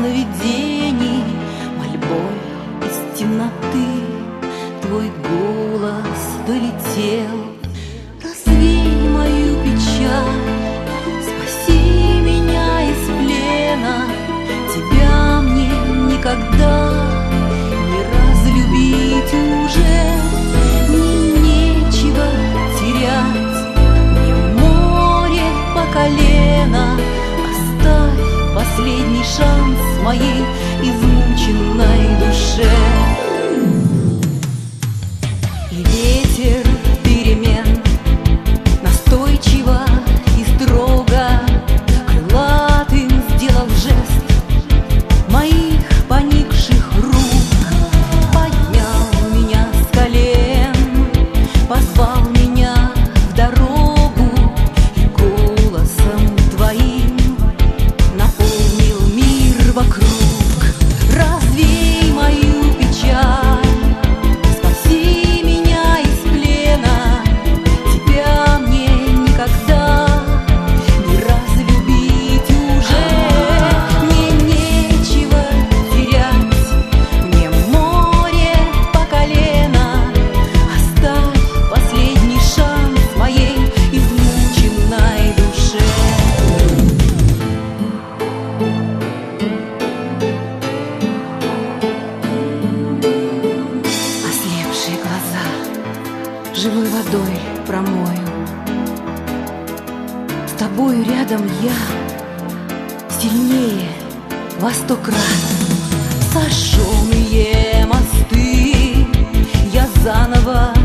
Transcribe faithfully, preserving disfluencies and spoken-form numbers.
сновидений, мольбой из темноты твой голос долетел. Развей мою печаль, спаси меня из плена. Тебя мне никогда не разлюбить уже. Мне нечего терять, мне море по колено. Оставь последний шанс моей измученной душе. И ветер перемен настойчиво и строго крылатым сделал жест моих поникших рук. Поднял меня с колен, позвал меня в дорогу и голосом твоим наполнил мир вокруг. Развей мою печаль, спаси меня из плена. Тебя мне никогда не разлюбить уже. Мне нечего терять, мне море по колено. Оставь последний шанс моей измученной душе. Ослепшие глаза живой водой промою. С тобою рядом я сильнее во сто крат. Сожженные мосты я заново